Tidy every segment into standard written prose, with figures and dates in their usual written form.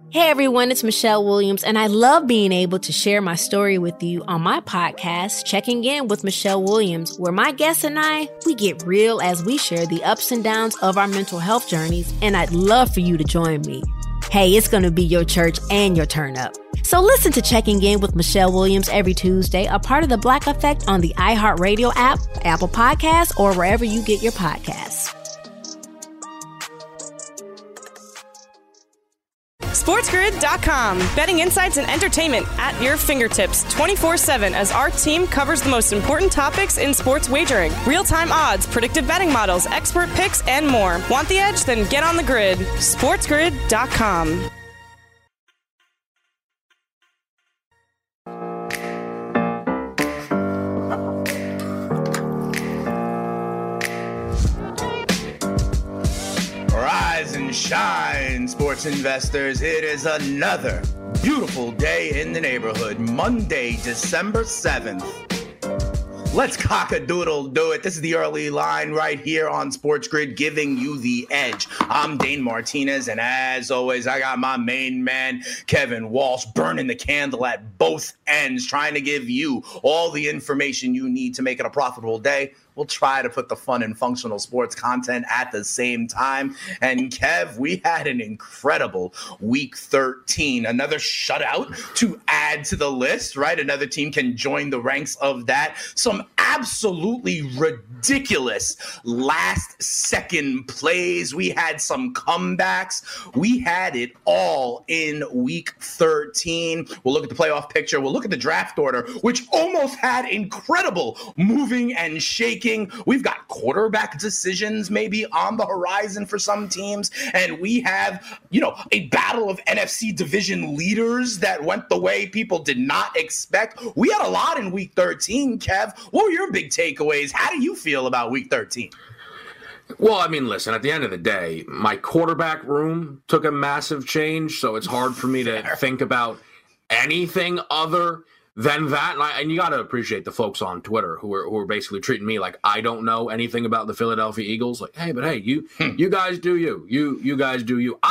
Hey everyone, it's Michelle Williams, and I love being able to share my story with you on my podcast, Checking In with Michelle Williams, where my guests and I, we get real as we share the ups and downs of our mental health journeys, and I'd love for you to join me. Hey, it's going to be your church and your turn up. So listen to Checking In with Michelle Williams every Tuesday, a part of the Black Effect on the iHeartRadio app, Apple Podcasts, or wherever you get your podcasts. SportsGrid.com. Betting insights and entertainment at your fingertips 24/7 as our team covers the most important topics in sports wagering. Real-time odds, predictive betting models, expert picks, and more. Want the edge? Then get on the grid. SportsGrid.com. Rise and shine, sports investors. It is another beautiful day in the neighborhood. Monday, December 7th. Let's cock-a-doodle do it. This is the early line right here on Sports Grid, giving you the edge. I'm Dane Martinez, and as always, I got my main man, Kevin Walsh, burning the candle at both ends, trying to give you all the information you need to make it a profitable day. We'll try to put the fun and functional sports content at the same time. And Kev, we had an incredible week 13, another shutout to add to the list, right? Another team can join the ranks of that. Some absolutely ridiculous last second plays. We had some comebacks. We had it all in week 13. We'll look at the playoff picture. We'll look at the draft order, which almost had incredible moving and shaking. We've got quarterback decisions maybe on the horizon for some teams. And we have, a battle of NFC division leaders that went the way people did not expect. We had a lot in week 13, Kev. What were your big takeaways? How do you feel about week 13? Well, I mean, listen, at the end of the day, my quarterback room took a massive change, so it's hard for me to think about anything other than that. And you got to appreciate the folks on Twitter who are basically treating me like I don't know anything about the Philadelphia Eagles. Like, hey, you guys do you. You guys do you.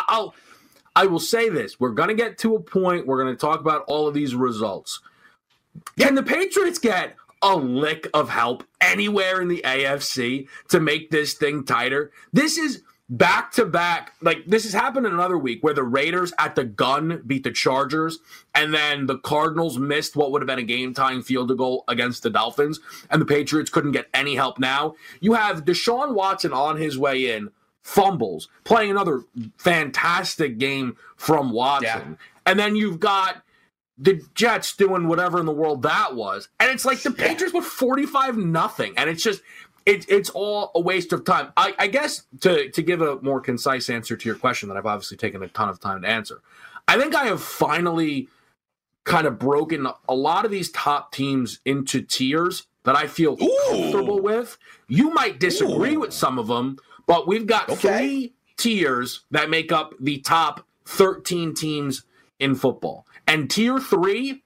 I will say this. We're going to get to a point. We're going to talk about all of these results. Can the Patriots get a lick of help anywhere in the AFC to make this thing tighter? This is back-to-back. Like, this has happened in another week where the Raiders at the gun beat the Chargers, and then the Cardinals missed what would have been a game-tying field goal against the Dolphins, and the Patriots couldn't get any help now. You have Deshaun Watson on his way in, fumbles, playing another fantastic game from Watson. Yeah. And then you've got the Jets doing whatever in the world that was. And it's like the Patriots with 45-0. And it's just, it's all a waste of time. I guess to give a more concise answer to your question that I've obviously taken a ton of time to answer, I think I have finally kind of broken a lot of these top teams into tiers that I feel comfortable with. You might disagree with some of them, but we've got 3 tiers that make up the top 13 teams in football. And tier 3,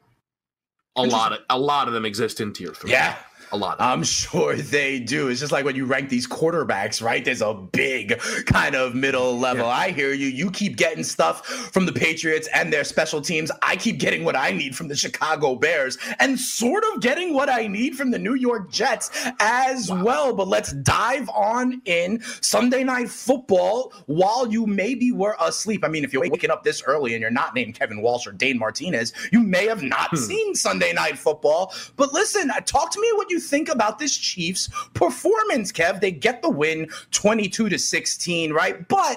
a lot of them exist in tier 3. Yeah. A lot. I'm sure they do. It's just like when you rank these quarterbacks, right? There's a big kind of middle level. Yeah. I hear you. You keep getting stuff from the Patriots and their special teams. I keep getting what I need from the Chicago Bears and sort of getting what I need from the New York Jets as well. But let's dive on in. Sunday Night Football, while you maybe were asleep. I mean, if you're waking up this early and you're not named Kevin Walsh or Dane Martinez, you may have not seen Sunday Night Football. But listen, talk to me what you think about this Chiefs performance, Kev. They get the win 22-16, right? But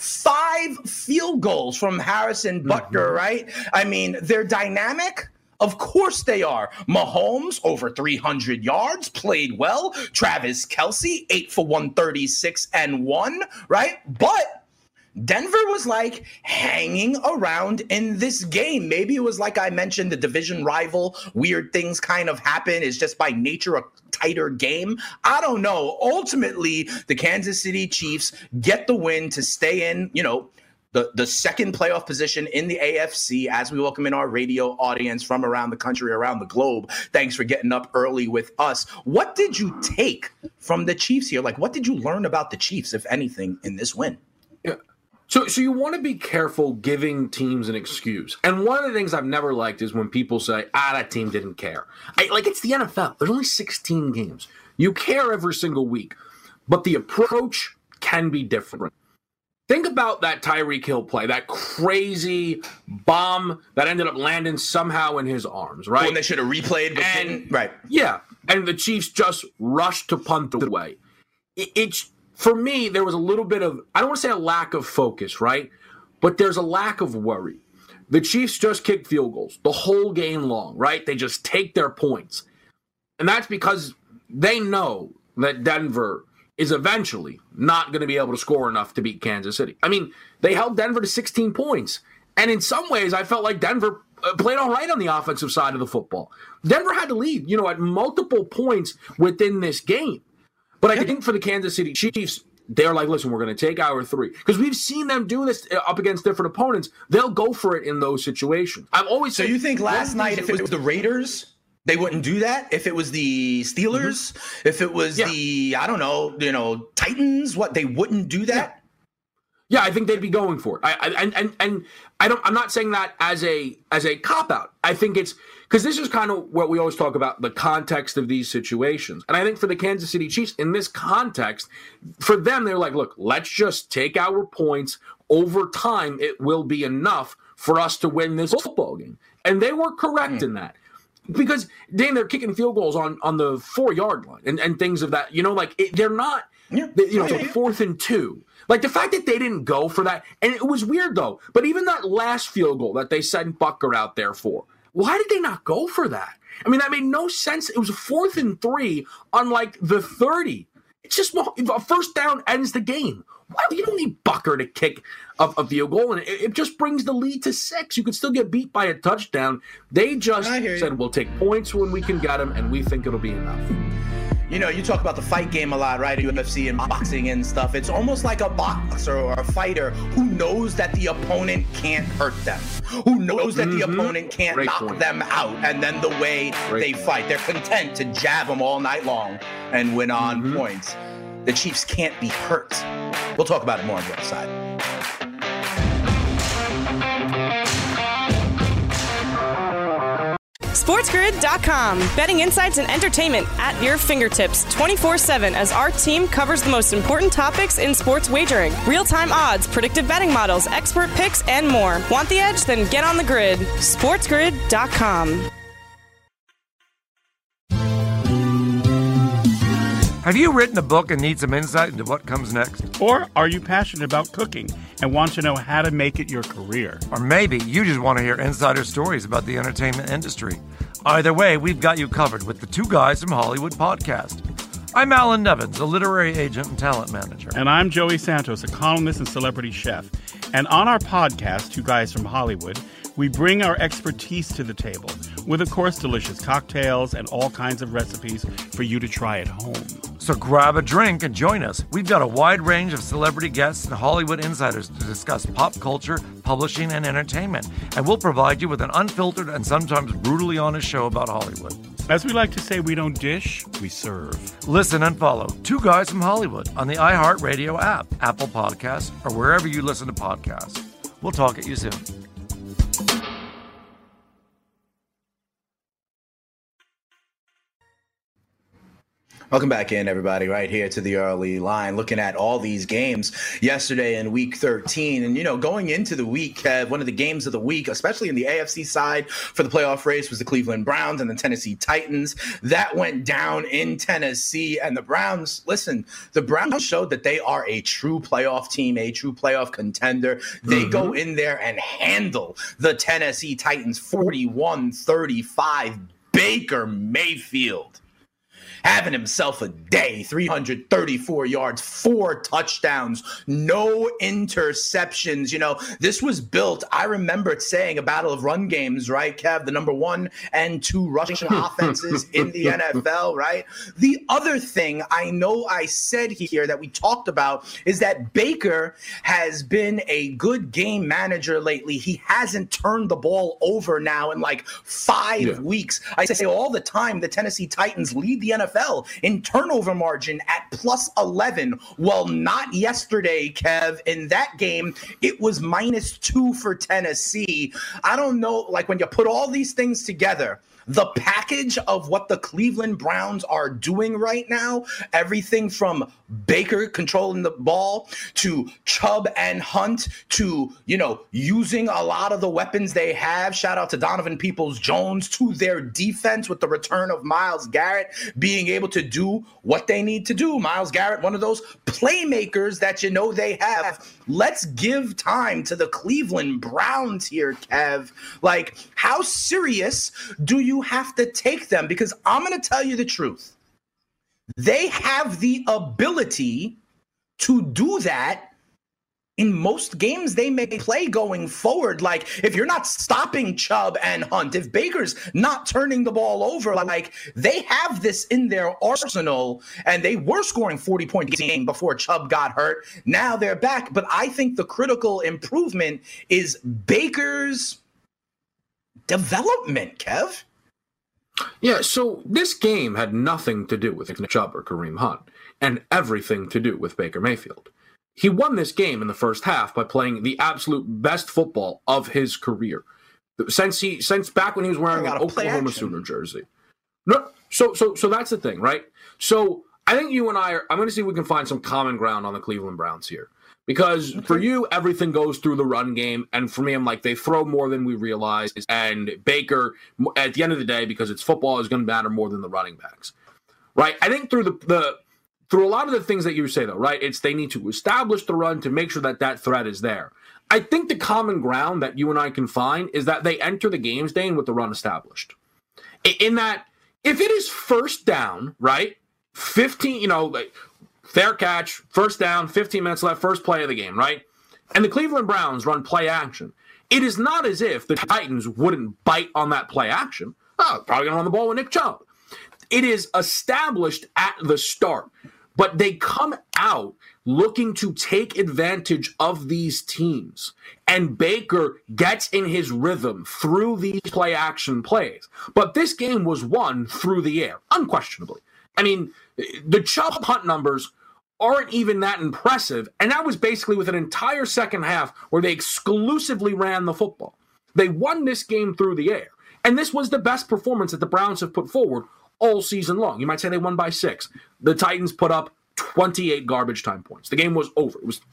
5 field goals from Harrison Butker, right? I mean, they're dynamic. Of course they are. Mahomes, over 300 yards, played well. Travis Kelce, 8 for 136 and 1, right? But Denver was like hanging around in this game. Maybe it was like I mentioned, the division rival, weird things kind of happen. It's just by nature a tighter game. I don't know. Ultimately, the Kansas City Chiefs get the win to stay in, the second playoff position in the AFC as we welcome in our radio audience from around the country, around the globe. Thanks for getting up early with us. What did you take from the Chiefs here? Like, what did you learn about the Chiefs, if anything, in this win? Yeah. So you want to be careful giving teams an excuse. And one of the things I've never liked is when people say, that team didn't care. It's the NFL. There's only 16 games. You care every single week. But the approach can be different. Think about that Tyreek Hill play, that crazy bomb that ended up landing somehow in his arms, right? When they should have replayed. Right. Yeah. And the Chiefs just rushed to punt away. For me, there was a little bit of, I don't want to say a lack of focus, right? But there's a lack of worry. The Chiefs just kicked field goals the whole game long, right? They just take their points. And that's because they know that Denver is eventually not going to be able to score enough to beat Kansas City. I mean, they held Denver to 16 points. And in some ways, I felt like Denver played all right on the offensive side of the football. Denver had to lead, at multiple points within this game. But I think for the Kansas City Chiefs, they're like, listen, we're going to take our 3. Because we've seen them do this up against different opponents. They'll go for it in those situations. I've always So you think last night, if it was the Raiders, they wouldn't do that? If it was the Steelers, if it was the, I don't know, Titans, they wouldn't do that? Yeah, I think they'd be going for it. I'm not saying that as a cop-out. I think it's because this is kind of what we always talk about, the context of these situations. And I think for the Kansas City Chiefs, in this context, for them, they're like, look, let's just take our points. Over time, it will be enough for us to win this football game. And they were correct in that. Because, Dane, they're kicking field goals on the 4-yard line and things of that. They're not, 4th and 2. The fact that they didn't go for that, and it was weird, though, but even that last field goal that they sent Butker out there for, why did they not go for that? I mean, that made no sense. It was a 4th and 3 on, the 30. It's just a first down ends the game. Well, you don't need Butker to kick a field goal, and it just brings the lead to 6. You could still get beat by a touchdown. They just said, we'll take points when we can get them, and we think it'll be enough. You talk about the fight game a lot, right? UFC and boxing and stuff. It's almost like a boxer or a fighter who knows that the opponent can't hurt them, who knows that the opponent can't knock them out. And then the way they fight, they're content to jab them all night long and win on points. The Chiefs can't be hurt. We'll talk about it more on the other side. SportsGrid.com. Betting insights and entertainment at your fingertips 24/7 as our team covers the most important topics in sports wagering. Real-time odds, predictive betting models, expert picks, and more. Want the edge? Then get on the grid. SportsGrid.com. Have you written a book and need some insight into what comes next? Or are you passionate about cooking and want to know how to make it your career? Or maybe you just want to hear insider stories about the entertainment industry. Either way, we've got you covered with the Two Guys from Hollywood podcast. I'm Alan Nevins, a literary agent and talent manager. And I'm Joey Santos, a columnist and celebrity chef. And on our podcast, Two Guys from Hollywood, we bring our expertise to the table with, of course, delicious cocktails and all kinds of recipes for you to try at home. So grab a drink and join us. We've got a wide range of celebrity guests and Hollywood insiders to discuss pop culture, publishing, and entertainment. And we'll provide you with an unfiltered and sometimes brutally honest show about Hollywood. As we like to say, we don't dish, we serve. Listen and follow Two Guys from Hollywood on the iHeartRadio app, Apple Podcasts, or wherever you listen to podcasts. We'll talk at you soon. Welcome back in, everybody, right here to the early line, looking at all these games yesterday in week 13. And, going into the week, one of the games of the week, especially in the AFC side for the playoff race, was the Cleveland Browns and the Tennessee Titans. That went down in Tennessee. And the Browns showed that they are a true playoff team, a true playoff contender. They go in there and handle the Tennessee Titans 41-35. Baker Mayfield having himself a day, 334 yards, 4 touchdowns, no interceptions. This was built, I remember saying, a battle of run games, right, Kev? The number 1 and 2 rushing offenses in the NFL, right? The other thing I know I said here that we talked about is that Baker has been a good game manager lately. He hasn't turned the ball over now in 5 weeks. I say all the time the Tennessee Titans lead the NFL NFL in turnover margin at plus 11. Well, not yesterday, Kev. In that game, it was -2 for Tennessee. I don't know, like when you put all these things together, the package of what the Cleveland Browns are doing right now, everything from Baker controlling the ball to Chubb and Hunt to, using a lot of the weapons they have. Shout out to Donovan Peoples-Jones, to their defense with the return of Myles Garrett being able to do what they need to do. Myles Garrett, one of those playmakers that they have. Let's give time to the Cleveland Browns here, Kev. Like, how serious do you have to take them? Because I'm going to tell you the truth. They have the ability to do that in most games they may play going forward. Like, if you're not stopping Chubb and Hunt, if Baker's not turning the ball over, like, they have this in their arsenal, and they were scoring 40-point game before Chubb got hurt. Now they're back. But I think the critical improvement is Baker's development, Kev. Yeah, so this game had nothing to do with Nick Chubb or Kareem Hunt and everything to do with Baker Mayfield. He won this game in the first half by playing the absolute best football of his career since back when he was wearing an Oklahoma Sooner jersey. No, so that's the thing, right? So I think you and I'm going to see if we can find some common ground on the Cleveland Browns here. Because for you, everything goes through the run game. And for me, I'm like, they throw more than we realize. And Baker, at the end of the day, because it's football, is going to matter more than the running backs. Right? I think through through a lot of the things that you say, though, right, it's they need to establish the run to make sure that threat is there. I think the common ground that you and I can find is that they enter the games, Dane, with the run established. In that, if it is first down, right, 15, fair catch, first down, 15 minutes left, first play of the game, right? And the Cleveland Browns run play action. It is not as if the Titans wouldn't bite on that play action. Oh, probably going to run the ball with Nick Chubb. It is established at the start, but they come out looking to take advantage of these teams. And Baker gets in his rhythm through these play action plays. But this game was won through the air, unquestionably. I mean, the Chubb Hunt numbers aren't even that impressive, and that was basically with an entire second half where they exclusively ran the football. They won this game through the air, and this was the best performance that the Browns have put forward all season long. You might say they won by 6. The Titans put up 28 garbage time points. The game was over. It was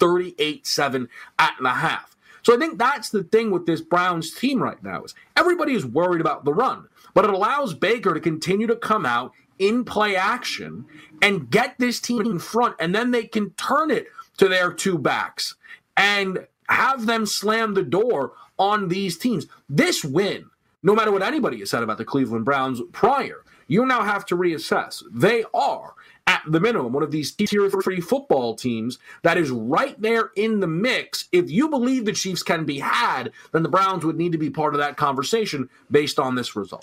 38-7 at the half. So I think that's the thing with this Browns team right now is everybody is worried about the run, but it allows Baker to continue to come out in play action and get this team in front, and then they can turn it to their two backs and have them slam the door on these teams. This win, no matter what anybody has said about the Cleveland Browns prior, you now have to reassess. They are, at the minimum, one of these tier 3 football teams that is right there in the mix. If you believe the Chiefs can be had, then the Browns would need to be part of that conversation based on this result.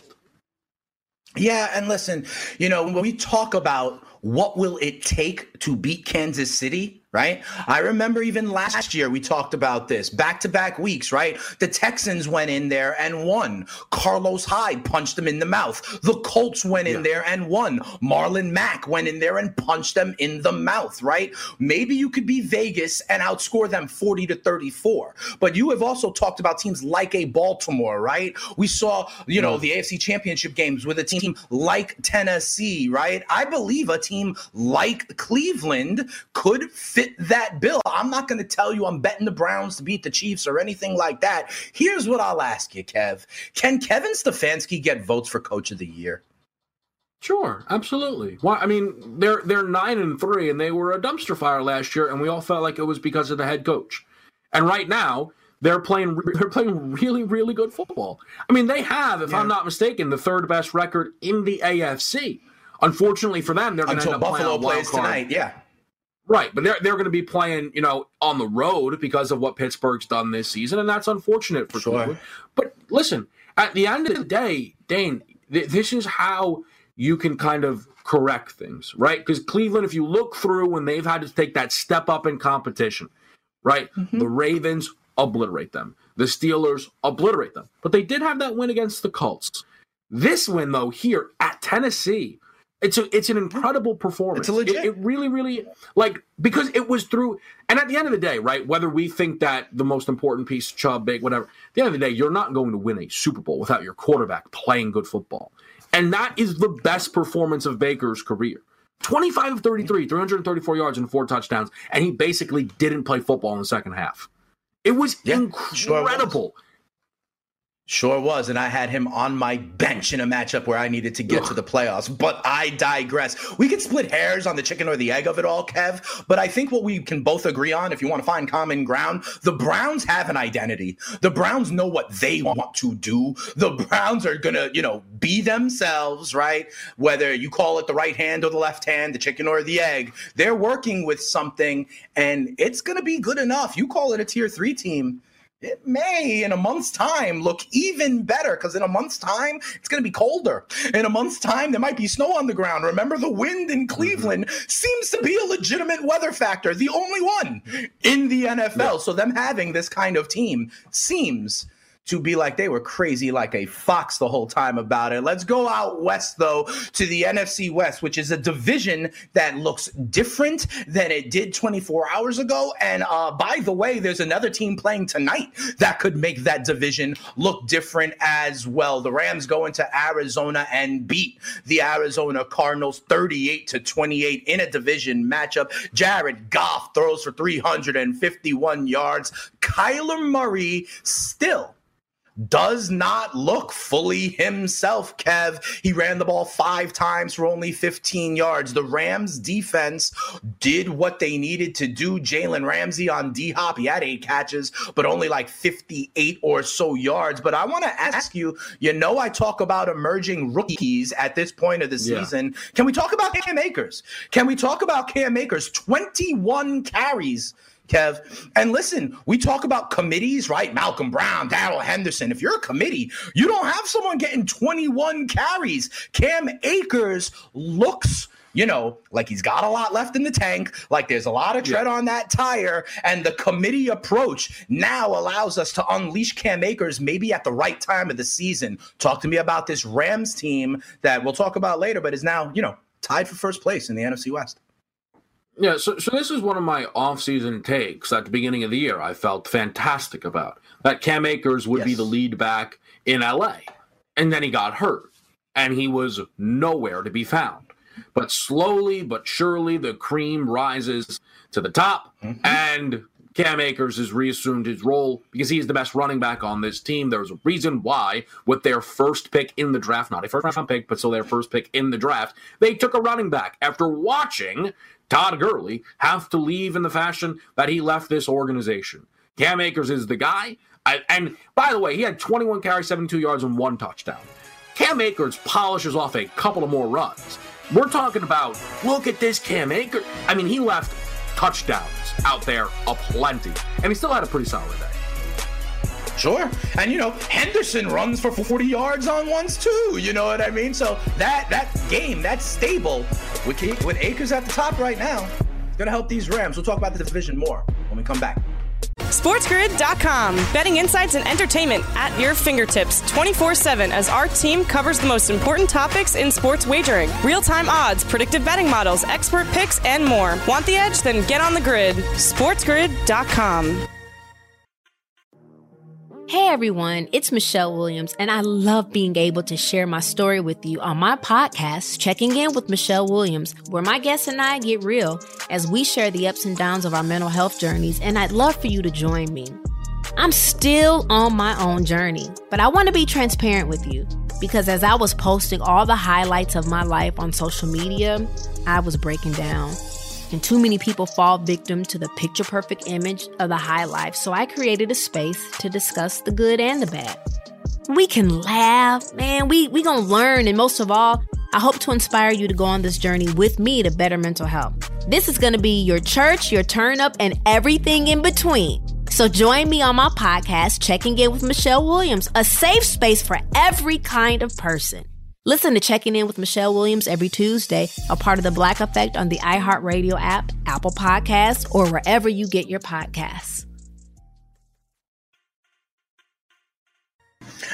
Yeah, and listen, when we talk about what will it take to beat Kansas City, right? I remember even last year we talked about this, back-to-back weeks, right? The Texans went in there and won. Carlos Hyde punched them in the mouth. The Colts went in there and won. Marlon Mack went in there and punched them in the mouth, right? Maybe you could be Vegas and outscore them 40-34. But you have also talked about teams like a Baltimore, right? We saw, the AFC Championship games with a team like Tennessee, right? I believe a team like Cleveland could fit that bill. I'm not going to tell you I'm betting the Browns to beat the Chiefs or anything like that. Here's what I'll ask you, Kev. Can Kevin Stefanski get votes for Coach of the Year? Sure, absolutely. Well, I mean, they're 9-3, and they were a dumpster fire last year, and we all felt like it was because of the head coach. And right now, they're playing really, really good football. I mean, they have, if I'm not mistaken, the 3rd best record in the AFC. Unfortunately for them, they're going to end up Buffalo playing a wild card tonight. Yeah. Right, but they're going to be playing, on the road because of what Pittsburgh's done this season, and that's unfortunate for Cleveland. But listen, at the end of the day, Dane, this is how you can kind of correct things, right? Because Cleveland, if you look through when they've had to take that step up in competition, right? Mm-hmm. The Ravens obliterate them. The Steelers obliterate them. But they did have that win against the Colts. This win, though, here at Tennessee, It's an incredible performance. It's a legit. It really, really, like, because it was through, and at the end of the day, right, whether we think that the most important piece, Chubb, big, whatever, at the end of the day, you're not going to win a Super Bowl without your quarterback playing good football. And that is the best performance of Baker's career. 25 of 33, 334 yards and 4 touchdowns, and he basically didn't play football in the second half. It was incredible. Sure was, and I had him on my bench in a matchup where I needed to get to the playoffs, but I digress. We can split hairs on the chicken or the egg of it all, Kev, but I think what we can both agree on, if you want to find common ground, the Browns have an identity. The Browns know what they want to do. The Browns are going to, be themselves, right? Whether you call it the right hand or the left hand, the chicken or the egg, they're working with something, and it's going to be good enough. You call it a tier 3 team. It may, in a month's time, look even better because in a month's time, it's going to be colder. In a month's time, there might be snow on the ground. Remember, the wind in Cleveland seems to be a legitimate weather factor, the only one in the NFL. Yeah. So them having this kind of team seems to be like they were crazy like a fox the whole time about it. Let's go out west, though, to the NFC West, which is a division that looks different than it did 24 hours ago. And by the way, there's another team playing tonight that could make that division look different as well. The Rams go into Arizona and beat the Arizona Cardinals 38-28 in a division matchup. Jared Goff throws for 351 yards. Kyler Murray still does not look fully himself, Kev. He ran the ball 5 times for only 15 yards. The Rams defense did what they needed to do. Jalen Ramsey on D-Hop, he had 8 catches, but only like 58 or so yards. But I want to ask you, I talk about emerging rookies at this point of the season. Yeah. Can we talk about Cam Akers? 21 carries, Kev. And listen, we talk about committees, right? Malcolm Brown, Darrell Henderson. If you're a committee, you don't have someone getting 21 carries. Cam Akers looks, like he's got a lot left in the tank, like there's a lot of tread on that tire, and the committee approach now allows us to unleash Cam Akers maybe at the right time of the season. Talk to me about this Rams team that we'll talk about later, but is now, tied for first place in the NFC West. Yeah, so this is one of my off-season takes at the beginning of the year I felt fantastic about, that Cam Akers would be the lead back in L.A., and then he got hurt, and he was nowhere to be found. But slowly but surely, the cream rises to the top, and Cam Akers has reassumed his role because he's the best running back on this team. There's a reason why, with their first pick in the draft, not a first-round pick, but still their first pick in the draft, they took a running back after watching Todd Gurley have to leave in the fashion that he left this organization. Cam Akers is the guy. And by the way, he had 21 carries, 72 yards, and 1 touchdown. Cam Akers polishes off a couple of more runs. We're talking about, look at this Cam Akers. I mean, he left touchdowns out there aplenty, and he still had a pretty solid day. Sure. And, Henderson runs for 40 yards on ones too. You know what I mean? So that game, that's stable with Akers at the top right now. It's going to help these Rams. We'll talk about the division more when we come back. SportsGrid.com. Betting insights and entertainment at your fingertips 24/7 as our team covers the most important topics in sports wagering. Real-time odds, predictive betting models, expert picks, and more. Want the edge? Then get on the grid. SportsGrid.com. Hey everyone, it's Michelle Williams, and I love being able to share my story with you on my podcast, Checking In with Michelle Williams, where my guests and I get real as we share the ups and downs of our mental health journeys, and I'd love for you to join me. I'm still on my own journey, but I want to be transparent with you because as I was posting all the highlights of my life on social media, I was breaking down. And too many people fall victim to the picture-perfect image of the high life, so I created a space to discuss the good and the bad. We can laugh, man, we gonna learn, and most of all, I hope to inspire you to go on this journey with me to better mental health. This is gonna be your church, your turn-up, and everything in between. So join me on my podcast, Checking In with Michelle Williams, a safe space for every kind of person. Listen to Checking In with Michelle Williams every Tuesday, a part of the Black Effect on the iHeartRadio app, Apple Podcasts, or wherever you get your podcasts.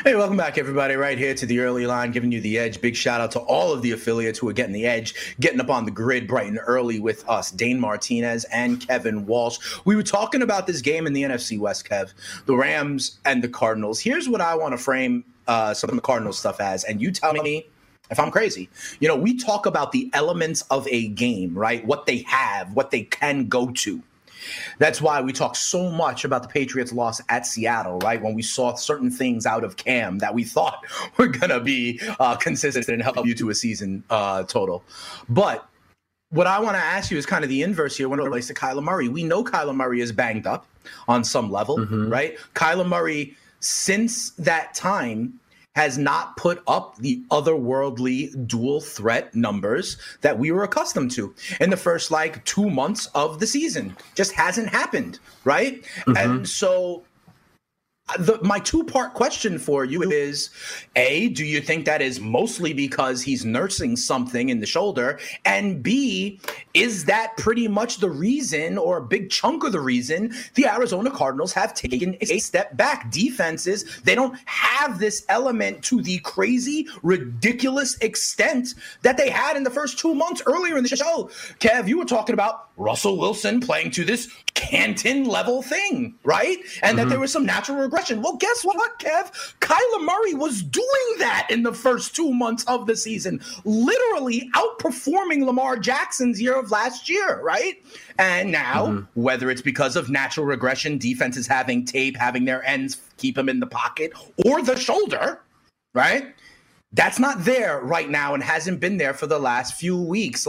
Hey, welcome back, everybody. Right here to the early line, giving you the edge. Big shout out to all of the affiliates who are getting the edge, getting up on the grid bright and early with us, Dane Martinez and Kevin Walsh. We were talking about this game in the NFC West, Kev, the Rams and the Cardinals. Here's what I want to frame some of the Cardinals stuff as, and you tell me if I'm crazy. You know, we talk about the elements of a game, right? What they have, what they can go to. That's why we talk so much about the Patriots' loss at Seattle, right? When we saw certain things out of Cam that we thought were going to be consistent and help you to a season total. But what I want to ask you is kind of the inverse here when it relates to Kyler Murray. We know Kyler Murray is banged up on some level, right? Kyler Murray, since that time, has not put up the otherworldly dual threat numbers that we were accustomed to in the first 2 months of the season. Just hasn't happened, right? And so my two-part question for you is, A, do you think that is mostly because he's nursing something in the shoulder? And B, is that pretty much the reason, or a big chunk of the reason, the Arizona Cardinals have taken a step back? Defenses, they don't have this element to the crazy, ridiculous extent that they had in the first 2 months earlier in the show. Kev, you were talking about Russell Wilson playing to this Canton-level thing, right? And that there was some natural regression. Well, guess what, Kev? Kyler Murray was doing that in the first 2 months of the season, literally outperforming Lamar Jackson's year of last year, right? And now, whether it's because of natural regression, defenses having tape, having their ends keep him in the pocket, or the shoulder, right? That's not there right now and hasn't been there for the last few weeks.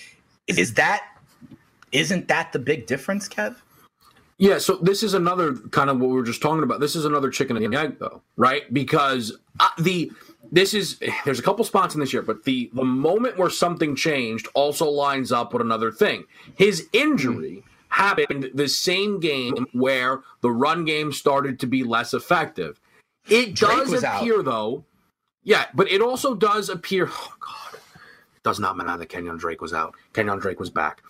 Isn't that the big difference, Kev? Yeah, so this is another kind of what we were just talking about. This is another chicken and egg, though, right? Because there's a couple spots in this year, but the moment where something changed also lines up with another thing. His injury happened the same game where the run game started to be less effective. It does appear, though, yeah, but it also does appear, oh, God, it does not matter that Kenyon Drake was out. Kenyon Drake was back.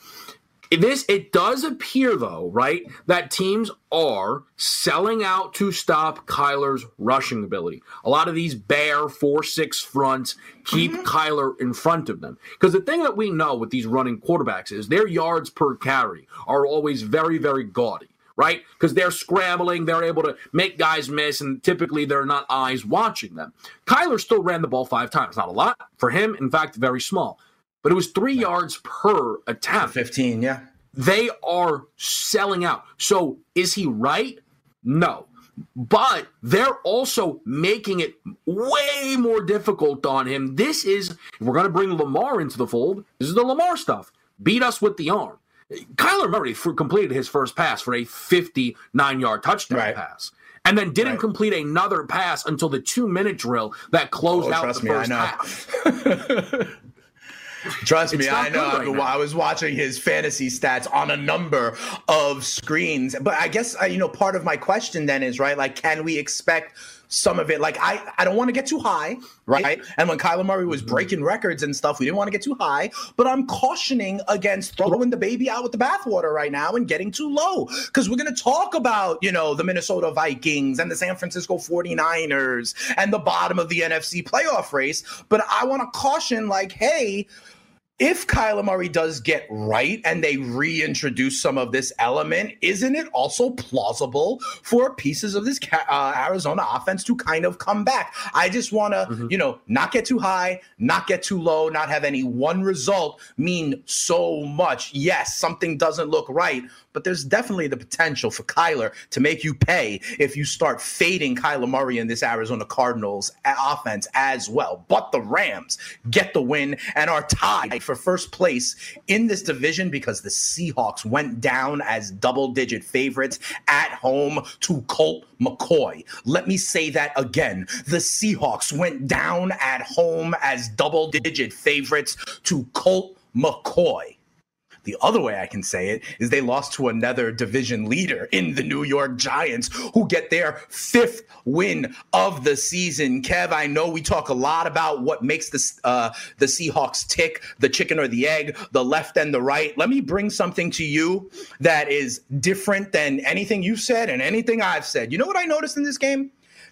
It does appear, though, right, that teams are selling out to stop Kyler's rushing ability. A lot of these bare 4-6 fronts keep Kyler in front of them. Because the thing that we know with these running quarterbacks is their yards per carry are always very, very gaudy, right? Because they're scrambling, they're able to make guys miss, and typically they're not eyes watching them. Kyler still ran the ball 5 times. Not a lot for him, in fact, very small. But it was 3 yards per attempt. 15, yeah. They are selling out. So is he right? No. But they're also making it way more difficult on him. This is, if we're going to bring Lamar into the fold, this is the Lamar stuff. Beat us with the arm. Kyler Murray completed his first pass for a 59-yard touchdown pass. And then didn't complete another pass until the 2-minute drill that closed out the first half. Trust me, I know. I was watching his fantasy stats on a number of screens. But I guess, part of my question then is, right, can we expect some of it? I don't want to get too high, right? And when Kyler Murray was breaking records and stuff, we didn't want to get too high. But I'm cautioning against throwing the baby out with the bathwater right now and getting too low. Because we're going to talk about, the Minnesota Vikings and the San Francisco 49ers and the bottom of the NFC playoff race. But I want to caution, hey, if Kyler Murray does get right and they reintroduce some of this element, isn't it also plausible for pieces of this Arizona offense to kind of come back? I just want to, not get too high, not get too low, not have any one result mean so much. Yes, something doesn't look right, but there's definitely the potential for Kyler to make you pay if you start fading Kyler Murray in this Arizona Cardinals offense as well. But the Rams get the win and are tied for first place in this division because the Seahawks went down as double-digit favorites at home to Colt McCoy. Let me say that again. The Seahawks went down at home as double-digit favorites to Colt McCoy. The other way I can say it is they lost to another division leader in the New York Giants, who get their 5th win of the season. Kev, I know we talk a lot about what makes the Seahawks tick, the chicken or the egg, the left and the right. Let me bring something to you that is different than anything you've said and anything I've said. You know what I noticed in this game?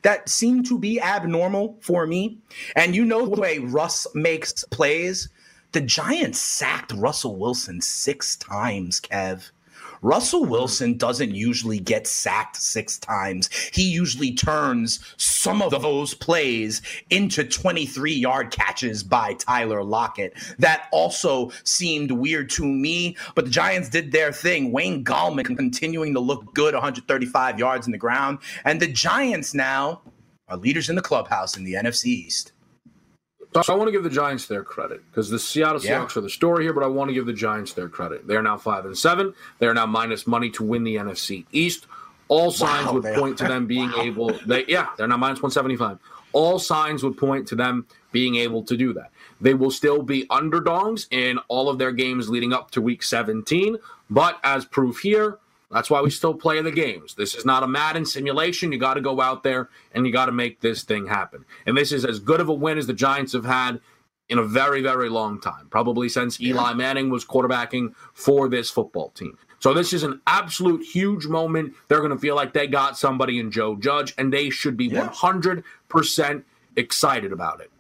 that seem to be abnormal for me. And you know the way Russ makes plays. The Giants sacked Russell Wilson 6 times, Kev. Russell Wilson doesn't usually get sacked 6 times. He usually turns some of those plays into 23-yard catches by Tyler Lockett. That also seemed weird to me, but the Giants did their thing. Wayne Gallman continuing to look good, 135 yards in the ground. And the Giants now are leaders in the clubhouse in the NFC East. So I want to give the Giants their credit because the Seattle Seahawks are the story here, but I want to give the Giants their credit. They're now 5-7. They're now minus money to win the NFC East. All signs would point to them being able. They're now minus 175. All signs would point to them being able to do that. They will still be underdogs in all of their games leading up to Week 17, but as proof here, that's why we still play the games. This is not a Madden simulation. You got to go out there and you got to make this thing happen. And this is as good of a win as the Giants have had in a very, very long time, probably since Eli Manning was quarterbacking for this football team. So this is an absolute huge moment. They're going to feel like they got somebody in Joe Judge, and they should be 100% excited about it.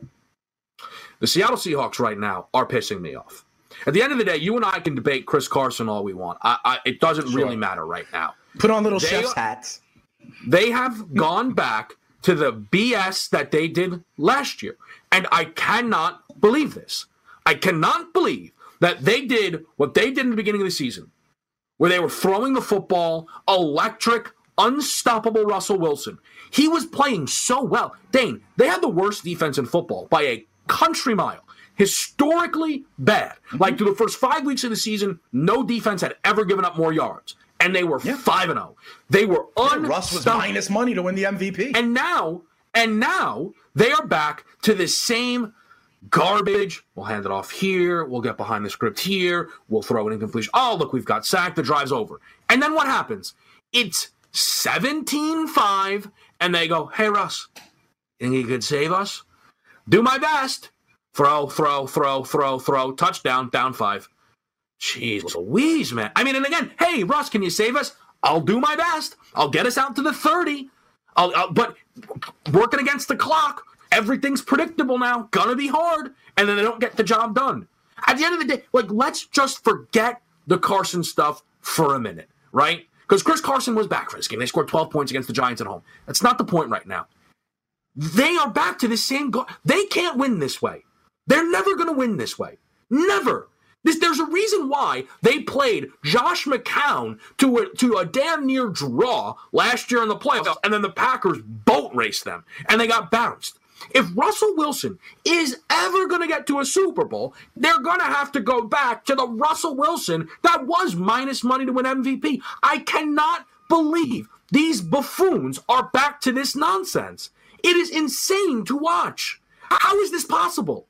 The Seattle Seahawks right now are pissing me off. At the end of the day, you and I can debate Chris Carson all we want. It doesn't really matter right now. Put on little chef's hats. They have gone back to the BS that they did last year. And I cannot believe this. I cannot believe that they did what they did in the beginning of the season, where they were throwing the football, electric, unstoppable Russell Wilson. He was playing so well. Dane, they had the worst defense in football by a country mile. Historically bad. Like through the first 5 weeks of the season, no defense had ever given up more yards. And they were 5-0. They were unstoppable. Russ was minus money to win the MVP. And now they are back to the same garbage. We'll hand it off here. We'll get behind the script here. We'll throw an incompletion. Oh, look, we've got sacked. The drive's over. And then what happens? It's 17-5, and they go, hey, Russ, think you could save us? Do my best. Throw, touchdown, down 5. Jeez Louise, man. I mean, and again, hey, Russ, can you save us? I'll do my best. I'll get us out to the 30. But working against the clock, everything's predictable now. Gonna be hard. And then they don't get the job done. At the end of the day, let's just forget the Carson stuff for a minute, right? Because Chris Carson was back for this game. They scored 12 points against the Giants at home. That's not the point right now. They are back to the same goal. They can't win this way. They're never going to win this way. Never. There's a reason why they played Josh McCown to a damn near draw last year in the playoffs, and then the Packers boat raced them, and they got bounced. If Russell Wilson is ever going to get to a Super Bowl, they're going to have to go back to the Russell Wilson that was minus money to win MVP. I cannot believe these buffoons are back to this nonsense. It is insane to watch. How is this possible?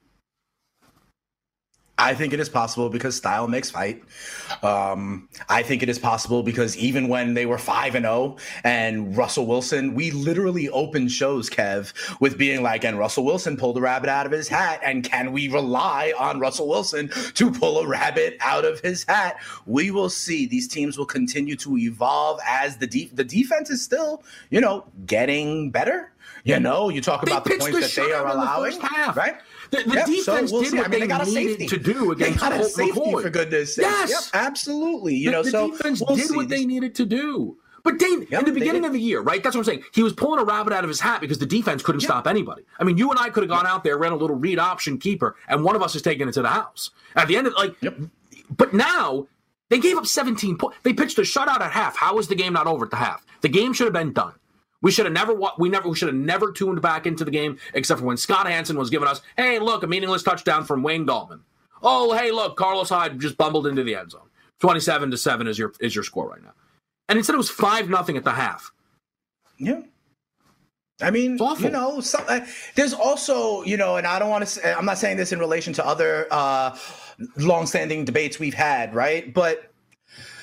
I think it is possible because style makes fight. I think it is possible because even when they were 5-0 and Russell Wilson, we literally opened shows, Kev, with being like, and Russell Wilson pulled a rabbit out of his hat. And can we rely on Russell Wilson to pull a rabbit out of his hat? We will see. These teams will continue to evolve as the defense is still, getting better. You talk about the points that they are allowing, right? The defense did what they needed to do against Colt McCoy. For goodness sake. Yes. Yep, absolutely. The defense did what they needed to do. But Dane, in the beginning of the year, right? That's what I'm saying. He was pulling a rabbit out of his hat because the defense couldn't stop anybody. I mean, you and I could have gone out there, ran a little read option keeper, and one of us is taking it to the house. At the end of but now they gave up 17 points. They pitched a shutout at half. How was the game not over at the half? The game should have been done. We should have never tuned back into the game except for when Scott Hansen was giving us, hey, look, a meaningless touchdown from Wayne Gallman. Oh, hey, look, Carlos Hyde just bumbled into the end zone. 27-7 is your score right now. And instead it was 5-0 at the half. Yeah. I mean, there's also, and I don't want to say, I'm not saying this in relation to other longstanding debates we've had, right? But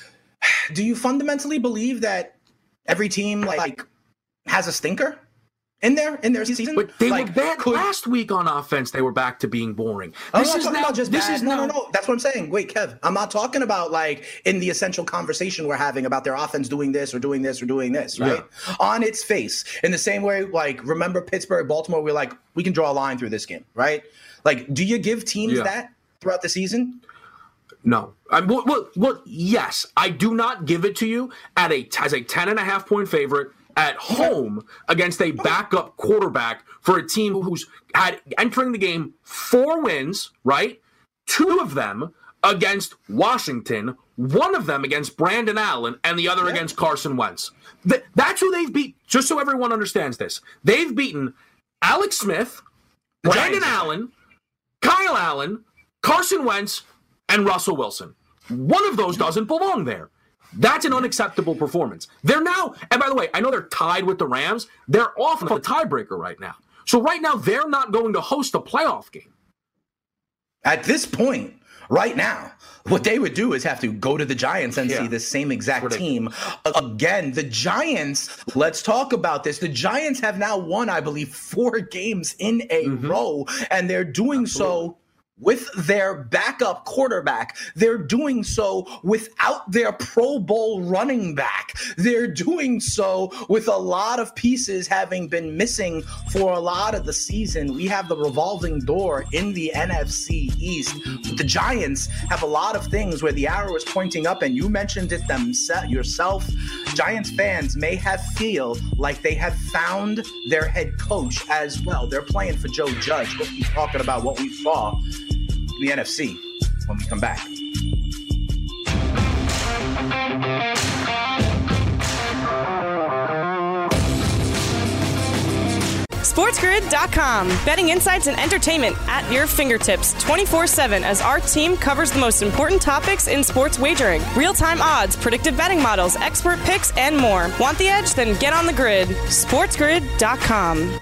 do you fundamentally believe that every team has a stinker? in their season. But they were bad last week on offense. They were back to being boring. No. That's what I'm saying. Wait, Kev, I'm not talking about like in the essential conversation we're having about their offense doing this or doing this or doing this, right? Yeah. On its face, in the same way, like remember Pittsburgh, Baltimore, we're like, we can draw a line through this game, right? Like, do you give teams that throughout the season? No. Well, yes. I do not give it to you as a 10.5 point favorite at home against a backup quarterback for a team who's had entering the game 4 wins, right? 2 of them against Washington, 1 of them against Brandon Allen, and the other against Carson Wentz. That's who they've beat, just so everyone understands this. They've beaten Alex Smith, Brandon Allen, Kyle Allen, Carson Wentz, and Russell Wilson. One of those doesn't belong there. That's an unacceptable performance. They're now, and by the way, I know they're tied with the Rams. They're off the tiebreaker right now. So right now, they're not going to host a playoff game. At this point, right now, what they would do is have to go to the Giants and see the same exact team. Again, the Giants, let's talk about this. The Giants have now won, I believe, 4 games in a row, and they're doing so with their backup quarterback. They're doing so without their Pro Bowl running back. They're doing so with a lot of pieces having been missing for a lot of the season. We have the revolving door in the NFC East. The Giants have a lot of things where the arrow is pointing up, and you mentioned it yourself. Giants fans may feel like they have found their head coach as well. They're playing for Joe Judge. We'll keep talking about what we saw in the NFC when we come back. SportsGrid.com. Betting insights and entertainment at your fingertips 24/7 as our team covers the most important topics in sports wagering. Real-time odds, predictive betting models, expert picks, and more. Want the edge? Then get on the grid. SportsGrid.com.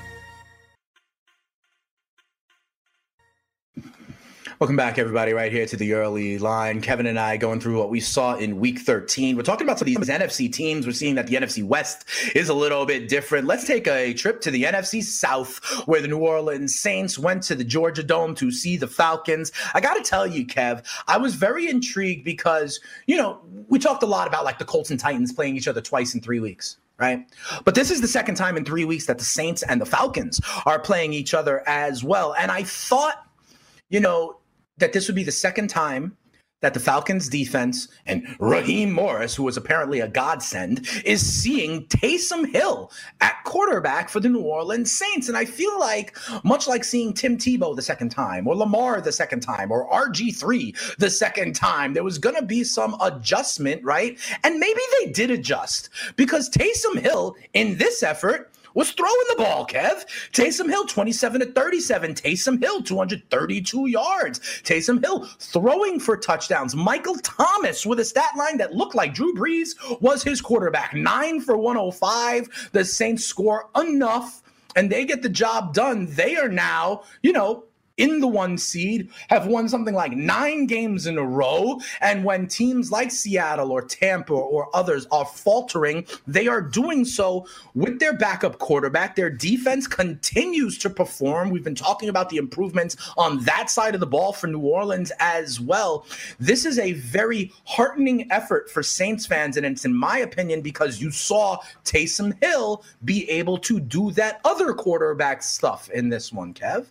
Welcome back, everybody, right here to the early line. Kevin and I going through what we saw in Week 13. We're talking about some of these NFC teams. We're seeing that the NFC West is a little bit different. Let's take a trip to the NFC South, where the New Orleans Saints went to the Georgia Dome to see the Falcons. I got to tell you, Kev, I was very intrigued because, you know, we talked a lot about like the Colts and Titans playing each other twice in 3 weeks. Right. But this is the second time in 3 weeks that the Saints and the Falcons are playing each other as well. And I thought, you know, that this would be the second time that the Falcons defense and Raheem Morris, who was apparently a godsend, is seeing Taysom Hill at quarterback for the New Orleans Saints. And I feel like, much like seeing Tim Tebow the second time, or Lamar the second time, or RG3 the second time, there was going to be some adjustment, right? And maybe they did adjust, because Taysom Hill in this effort was throwing the ball, Kev. Taysom Hill, 27-37. Taysom Hill, 232 yards. Taysom Hill throwing for touchdowns. Michael Thomas with a stat line that looked like Drew Brees was his quarterback. 9 for 105. The Saints score enough, and they get the job done. They are now, you know, in the 1 seed, have won something like 9 games in a row. And when teams like Seattle or Tampa or others are faltering, they are doing so with their backup quarterback. Their defense continues to perform. We've been talking about the improvements on that side of the ball for New Orleans as well. This is a very heartening effort for Saints fans, and it's, in my opinion, because you saw Taysom Hill be able to do that other quarterback stuff in this one, Kev.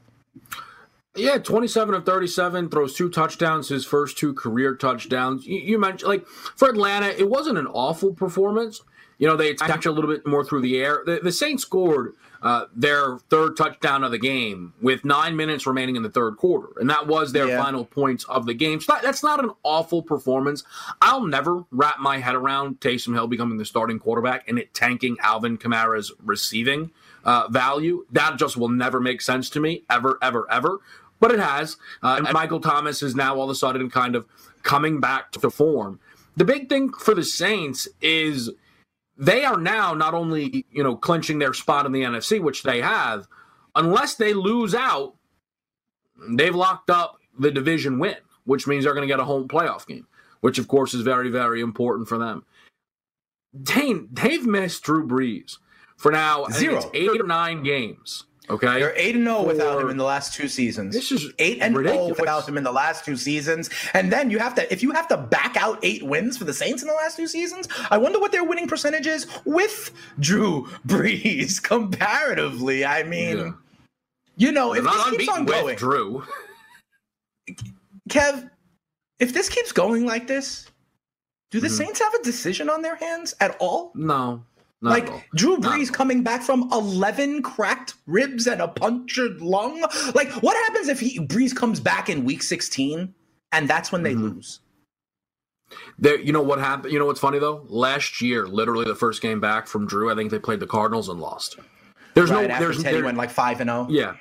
Yeah, 27 of 37, throws 2 touchdowns, his first 2 career touchdowns. You mentioned, like, for Atlanta, it wasn't an awful performance. You know, they attacked a little bit more through the air. The Saints scored their 3rd touchdown of the game with 9 minutes remaining in the 3rd quarter, and that was their final points of the game. So that's not an awful performance. I'll never wrap my head around Taysom Hill becoming the starting quarterback and it tanking Alvin Kamara's receiving value. That just will never make sense to me, ever, ever, ever. But it has. And Michael Thomas is now all of a sudden kind of coming back to form. The big thing for the Saints is they are now not only, you know, clinching their spot in the NFC, which they have, unless they lose out, they've locked up the division win, which means they're going to get a home playoff game, which, of course, is very, very important for them. They've missed Drew Brees for now. 0. It's 8 or 9 games. Okay, they're 8-0 without him in the last 2 seasons. This is 8-0 without him in the last 2 seasons, and then if you have to back out 8 wins for the Saints in the last 2 seasons, I wonder what their winning percentage is with Drew Brees comparatively. I mean, if this keeps on going, Drew, Kev, if this keeps going like this, do the Saints have a decision on their hands at all? No. Like Drew Brees coming back from 11 cracked ribs and a punctured lung. Like, what happens if Brees comes back in week 16 and that's when they lose? You know what happened? You know what's funny though? Last year, literally the first game back from Drew, I think they played the Cardinals and lost. Teddy went like 5-0. Yeah.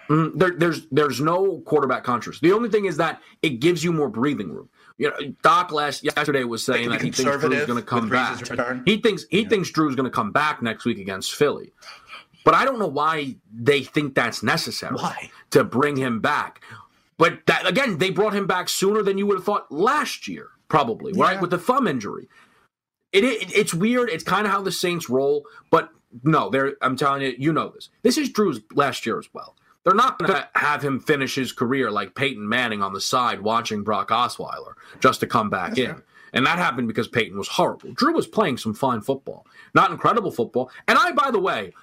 There's no quarterback controversy. The only thing is that it gives you more breathing room. Doc yesterday was saying that he thinks Drew's going to come back. He thinks Drew's going to come back next week against Philly. But I don't know why they think that's necessary to bring him back. But that, again, they brought him back sooner than you would have thought last year, probably, right? With the thumb injury. It's weird. It's kind of how the Saints roll. But no, I'm telling you, you know this. This is Drew's last year as well. They're not going to have him finish his career like Peyton Manning on the side watching Brock Osweiler just to come back in. Right. And that happened because Peyton was horrible. Drew was playing some fine football, not incredible football. And I, by the way,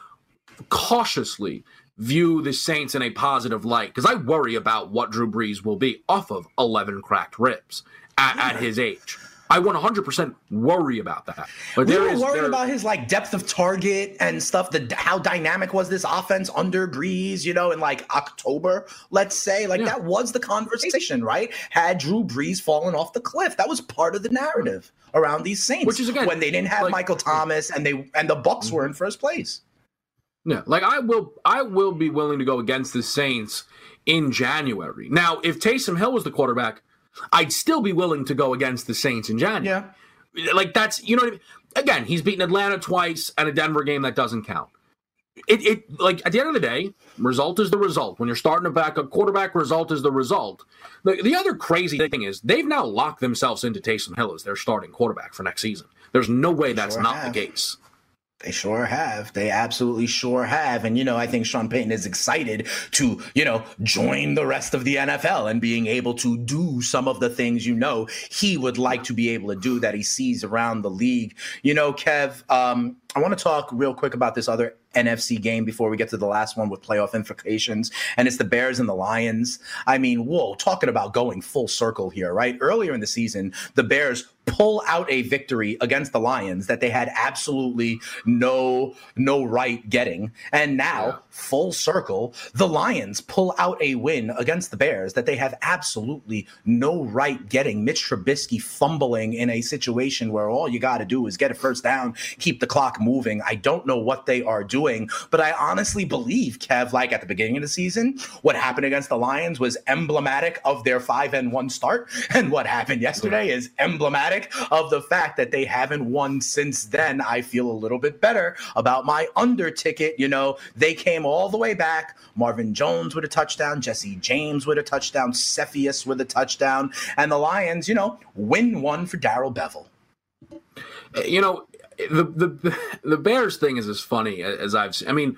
cautiously view the Saints in a positive light because I worry about what Drew Brees will be off of 11 cracked ribs at his age. I 100% worry about that. But we were worried about his depth of target and stuff. How dynamic was this offense under Brees? In October, let's say, that was the conversation, right? Had Drew Brees fallen off the cliff? That was part of the narrative around these Saints, which is again when they didn't have Michael Thomas and the Bucs were in first place. Yeah, I will be willing to go against the Saints in January. Now, if Taysom Hill was the quarterback, I'd still be willing to go against the Saints in January. Yeah. That's, what I mean? Again, he's beaten Atlanta twice and a Denver game that doesn't count. At the end of the day, result is the result. When you're starting to back a quarterback, result is the result. The other crazy thing is they've now locked themselves into Taysom Hill as their starting quarterback for next season. There's no way that's not the case. They sure have. They absolutely sure have. And, I think Sean Payton is excited to, join the rest of the NFL and being able to do some of the things, he would like to be able to do that he sees around the league. Kev, I want to talk real quick about this other NFC game before we get to the last one with playoff implications, and it's the Bears and the Lions. I mean, talking about going full circle here, right? Earlier in the season, the Bears pull out a victory against the Lions that they had absolutely no right getting, and now, full circle, the Lions pull out a win against the Bears that they have absolutely no right getting. Mitch Trubisky fumbling in a situation where all you got to do is get a first down, keep the clock moving. I don't know what they are doing, but I honestly believe, Kev, at the beginning of the season, what happened against the Lions was emblematic of their 5-1 start, and what happened yesterday is emblematic of the fact that they haven't won since then. I feel a little bit better about my under ticket. They came all the way back. Marvin Jones with a touchdown, Jesse James with a touchdown, Cepheus with a touchdown, and the Lions, win one for Darrell Bevell. The Bears thing is as funny as I've seen. I mean,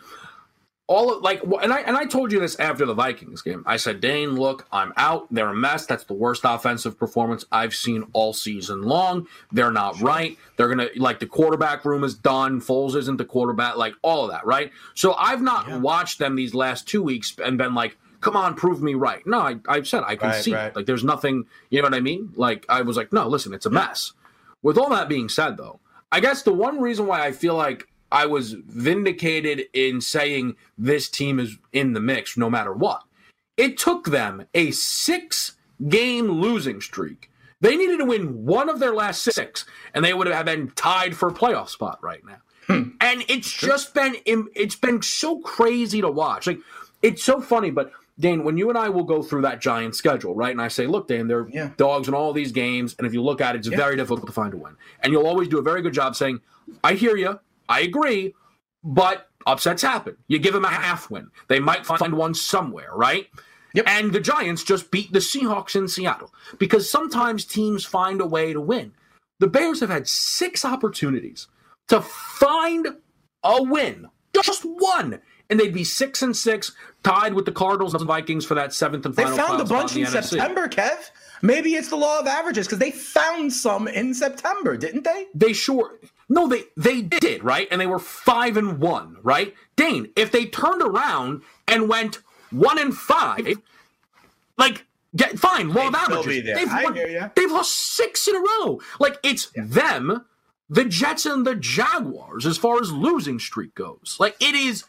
I told you this after the Vikings game. I said, Dane, look, I'm out. They're a mess. That's the worst offensive performance I've seen all season long. They're not right. They're gonna the quarterback room is done. Foles isn't the quarterback. All of that, right? So I've not watched them these last 2 weeks and been like, come on, prove me right. No, I've said I can see it. There's nothing. You know what I mean? I was like, no, listen, it's a mess. With all that being said, though, I guess the one reason why I feel like I was vindicated in saying this team is in the mix no matter what, it took them a 6-game losing streak. They needed to win one of their last 6, and they would have been tied for a playoff spot right now. And it's been so crazy to watch. It's so funny, but Dane, when you and I will go through that Giants schedule, right? And I say, look, Dane, they're dogs in all these games. And if you look at it, it's very difficult to find a win. And you'll always do a very good job saying, I hear you. I agree. But upsets happen. You give them a half win. They might find one somewhere, right? Yep. And the Giants just beat the Seahawks in Seattle because sometimes teams find a way to win. The Bears have had 6 opportunities to find a win, just one, and they'd be 6-6, tied with the Cardinals and Vikings for that 7th and final. They found a bunch in NFC. September, Kev. Maybe it's the law of averages because they found some in September, didn't they? They sure. No, they did, right? And they were 5-1, right? Dane, if they turned around and went 1-5, like, fine, law of averages. They've lost 6 in a row. Like, it's them, the Jets, and the Jaguars as far as losing streak goes. Like, it's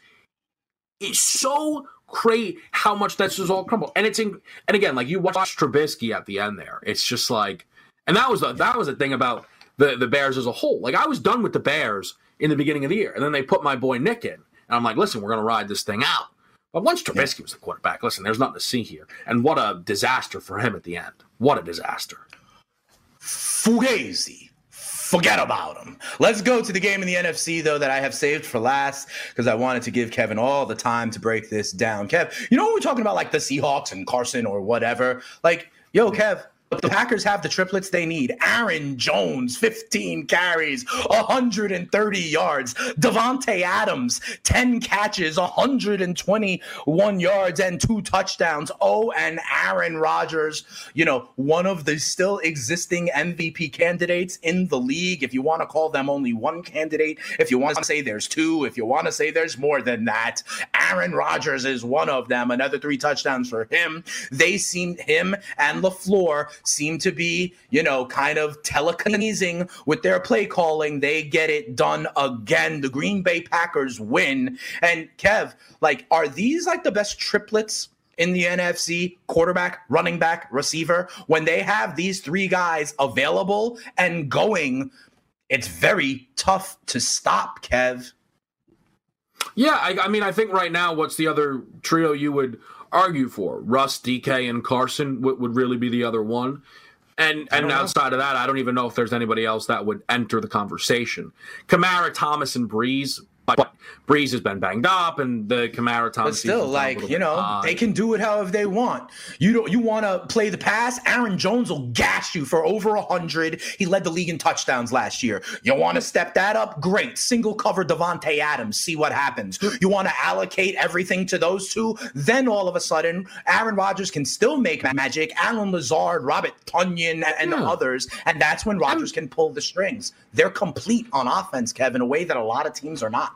so crazy how much that's just all crumbled. And and again, like, you watch Trubisky at the end there. It's just like, and that was the thing about the Bears as a whole. Like, I was done with the Bears in the beginning of the year, and then they put my boy Nick in, and I'm like, listen, we're going to ride this thing out. But once Trubisky was the quarterback, listen, there's nothing to see here. And what a disaster for him at the end. What a disaster. Fugazi. Forget about him. Let's go to the game in the NFC, though, that I have saved for last because I wanted to give Kevin all the time to break this down. Kev, you know when we're talking about, like, the Seahawks and Carson or whatever? Like, yo, Kev, the Packers have the triplets they need. Aaron Jones, 15 carries, 130 yards. Davante Adams, 10 catches, 121 yards, and 2 touchdowns. Oh, and Aaron Rodgers, one of the still existing MVP candidates in the league. If you want to call them only one candidate, if you want to say there's 2, if you want to say there's more than that, Aaron Rodgers is one of them. Another 3 touchdowns for him. Him and LaFleur seem to be, kind of telekinesing with their play calling. They get it done again. The Green Bay Packers win. And Kev, like, are these like the best triplets in the NFC? Quarterback, running back, receiver. When they have these 3 guys available and going, it's very tough to stop, Kev. Yeah, I mean, I think right now, what's the other trio you would argue for? Russ, DK, and Carson would really be the other one. And outside of that, I don't even know if there's anybody else that would enter the conversation. Kamara, Thomas, and Breeze. But Breeze has been banged up, and the Kamara, Thomas. But still, like, they can do it however they want. You want to play the pass? Aaron Jones will gash you for over 100. He led the league in touchdowns last year. You want to step that up? Great. Single cover Davante Adams. See what happens. You want to allocate everything to those 2? Then all of a sudden, Aaron Rodgers can still make magic. Alan Lazard, Robert Tonyan, and others. And that's when Rodgers can pull the strings. They're complete on offense, Kev, in a way that a lot of teams are not.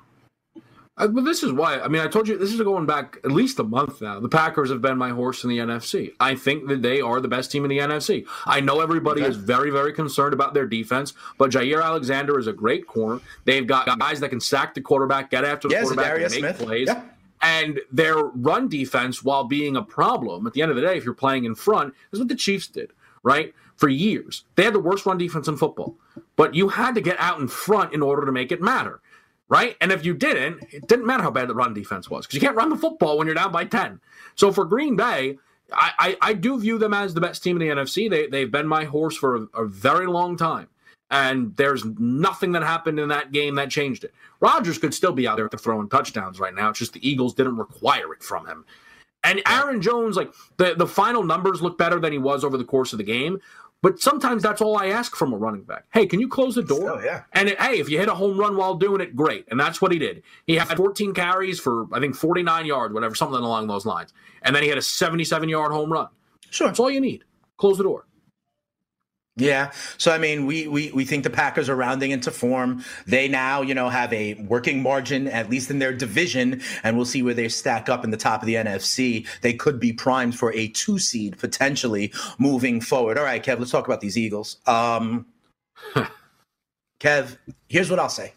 But this is why, I mean, I told you, this is going back at least a month now. The Packers have been my horse in the NFC. I think that they are the best team in the NFC. I know everybody is very, very concerned about their defense, but Jair Alexander is a great corner. They've got guys that can sack the quarterback, get after the quarterback, and make plays. Yeah. And their run defense, while being a problem, at the end of the day, if you're playing in front, is what the Chiefs did, right? For years. They had the worst run defense in football. But you had to get out in front in order to make it matter. Right? And if you didn't, it didn't matter how bad the run defense was because you can't run the football when you're down by 10. So for Green Bay, I do view them as the best team in the NFC. They've been my horse for a very long time. And there's nothing that happened in that game that changed it. Rodgers could still be out there throwing touchdowns right now. It's just the Eagles didn't require it from him. And Aaron Jones, like the final numbers look better than he was over the course of the game. But sometimes that's all I ask from a running back. Hey, can you close the door? And hey, if you hit a home run while doing it, great. And that's what he did. He had 14 carries for, I think, 49 yards, whatever, something along those lines. And then he had a 77-yard home run. Sure. That's all you need. Close the door. Yeah. So, I mean, we think the Packers are rounding into form. They now, have a working margin, at least in their division, and we'll see where they stack up in the top of the NFC. They could be primed for a 2 seed potentially moving forward. All right, Kev, let's talk about these Eagles. Kev, here's what I'll say.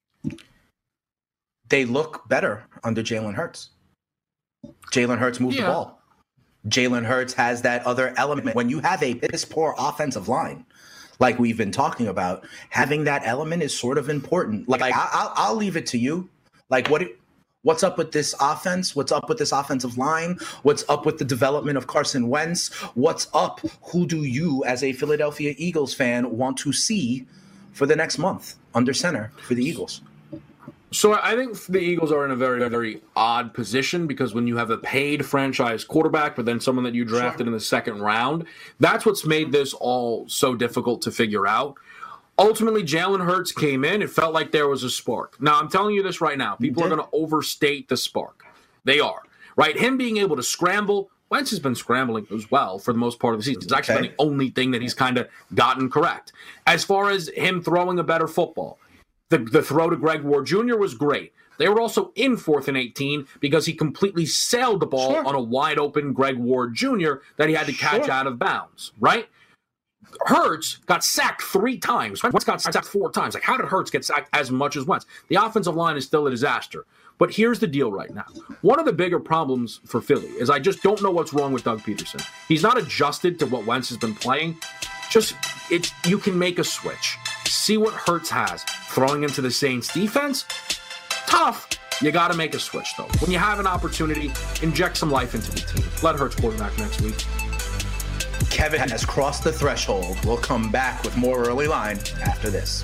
They look better under Jalen Hurts. Jalen Hurts moves the ball. Jalen Hurts has that other element. When you have a piss-poor offensive line, like we've been talking about, having that element is sort of important. Like I'll leave it to you. Like what's up with this offense? What's up with this offensive line? What's up with the development of Carson Wentz? What's up? Who do you, as a Philadelphia Eagles fan, want to see for the next month under center for the Eagles? So I think the Eagles are in a very, very odd position because when you have a paid franchise quarterback, but then someone that you drafted in the second round, that's what's made this all so difficult to figure out. Ultimately, Jalen Hurts came in. It felt like there was a spark. Now, I'm telling you this right now. People are going to overstate the spark. They are. Right? Him being able to scramble. Wentz has been scrambling as well for the most part of the season. It's actually been the only thing that he's kind of gotten correct. As far as him throwing a better football, the throw to Greg Ward Jr. was great. They were also in 4th and 18 because he completely sailed the ball on a wide-open Greg Ward Jr. that he had to catch out of bounds, right? Hurts got sacked 3 times. Wentz got sacked 4 times. Like, how did Hurts get sacked as much as Wentz? The offensive line is still a disaster. But here's the deal right now. One of the bigger problems for Philly is I just don't know what's wrong with Doug Peterson. He's not adjusted to what Wentz has been playing. You can make a switch. See what Hurts has. Throwing into the Saints defense, tough. You got to make a switch, though. When you have an opportunity, inject some life into the team. Let Hurts quarterback next week. Kevin has crossed the threshold. We'll come back with more Early Line after this.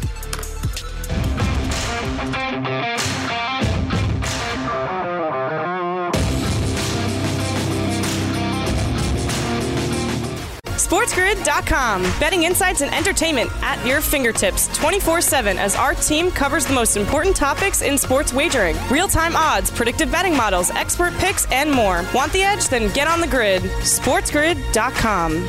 SportsGrid.com. Betting insights and entertainment at your fingertips 24/7 as our team covers the most important topics in sports wagering. Real-time odds, predictive betting models, expert picks, and more. Want the edge? Then get on the grid. SportsGrid.com.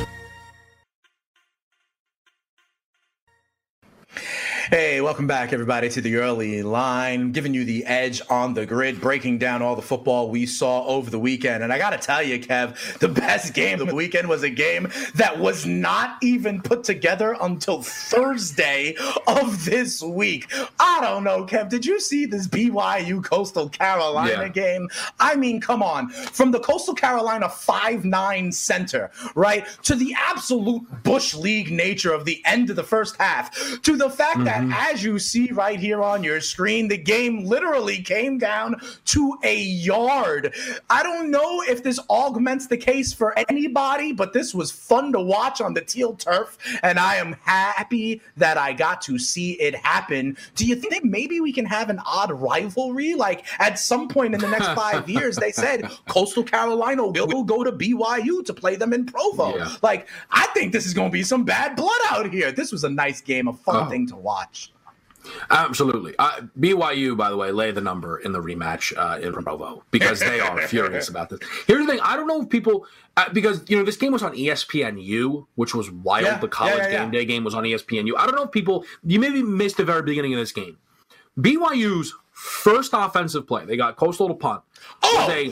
Hey, welcome back, everybody, to the Early Line, giving you the edge on the grid, breaking down all the football we saw over the weekend. And I got to tell you, Kev, the best game of the weekend was a game that was not even put together until Thursday of this week. I don't know, Kev, did you see this BYU Coastal Carolina game? I mean, come on. From the Coastal Carolina 5'9" center, right, to the absolute Bush League nature of the end of the first half, to the fact that, as you see right here on your screen, the game literally came down to a yard. I don't know if this augments the case for anybody, but this was fun to watch on the teal turf, and I am happy that I got to see it happen. Do you think maybe we can have an odd rivalry? Like, at some point in the next 5 years, they said Coastal Carolina will go to BYU to play them in Provo. Yeah. Like, I think this is going to be some bad blood out here. This was a nice game, a fun thing to watch. Absolutely. BYU, by the way, lay the number in the rematch in Provo because they are furious about this. Here's the thing. I don't know if people because, this game was on ESPNU, which was wild. The college game day game was on ESPNU. I don't know if you maybe missed the very beginning of this game. BYU's first offensive play, they got Coastal to punt. Was a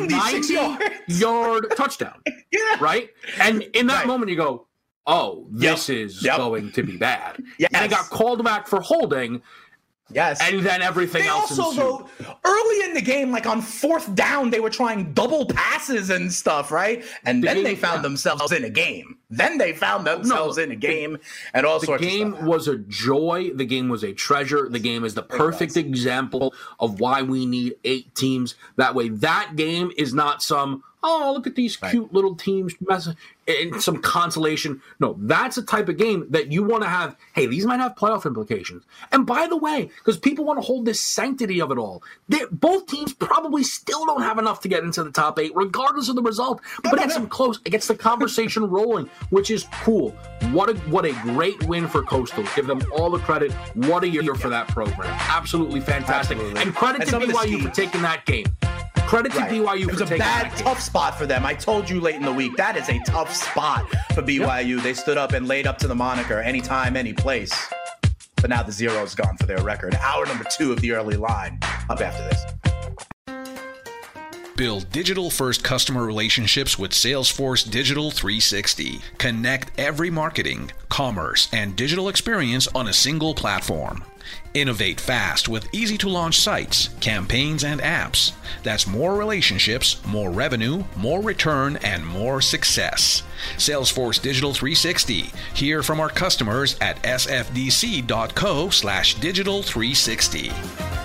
96-yard touchdown. Right? And in that moment, you go, this is going to be bad. Yes. And it got called back for holding. Yes. And then everything else ensued. Though, early in the game, like on 4th down, they were trying double passes and stuff, right? And then they found themselves in a game. And all sorts of stuff. The game was a joy. The game was a treasure. The game is the perfect example of why we need 8 teams. That way, that game is not some, look at these cute little teams messing in some consolation. No, that's a type of game that you want to have. Hey, these might have playoff implications. And by the way, because people want to hold this sanctity of it all, both teams probably still don't have enough to get into the top 8, regardless of the result. But it's close. It gets the conversation rolling, which is cool. What a great win for Coastal. Give them all the credit. What a year for that program. Absolutely fantastic. Absolutely. And credit to BYU for taking that game. Credit to BYU for taking that game. It was a bad, tough spot for them. I told you late in the week, that is a tough spot for BYU. Yep. They stood up and laid up to the moniker anytime, any place. But now the zero's gone for their record. Hour number 2 of the Early Line. Up after this. Build digital-first customer relationships with Salesforce Digital 360. Connect every marketing, commerce, and digital experience on a single platform. Innovate fast with easy-to-launch sites, campaigns, and apps. That's more relationships, more revenue, more return, and more success. Salesforce Digital 360. Hear from our customers at sfdc.co/digital360.